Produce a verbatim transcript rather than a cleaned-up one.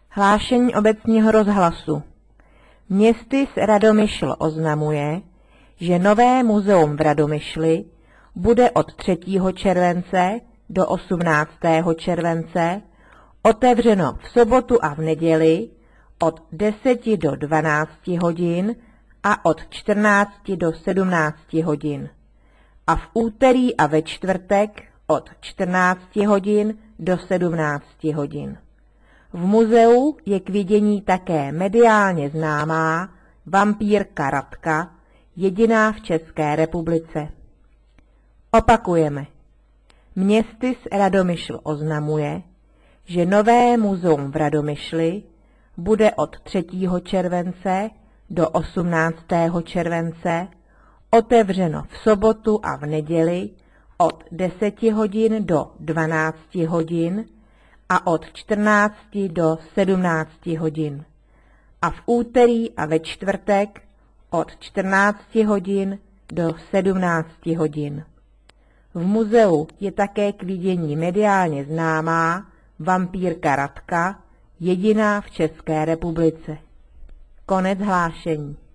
Hlášení obecního rozhlasu. Městys Radomyšl oznamuje, že nové muzeum v Radomyšli bude od třetího července do osmnáctého července otevřeno v sobotu a v neděli od deseti do dvanácti hodin a od čtrnácti do sedmnácti hodin a v úterý a ve čtvrtek od čtrnácti hodin do sedmnácti hodin. V muzeu je k vidění také mediálně známá vampírka Radka, jediná v České republice. Opakujeme. Městys Radomyšl oznamuje, že nové muzeum v Radomyšli bude od třetího července do osmnáctého července otevřeno v sobotu a v neděli od deseti hodin do dvanácti hodin a od čtrnácti do sedmnácti hodin a v úterý a ve čtvrtek od čtrnácti hodin do sedmnácti hodin. V muzeu je také k vidění mediálně známá vampírka Radka, jediná v České republice. Konec hlášení.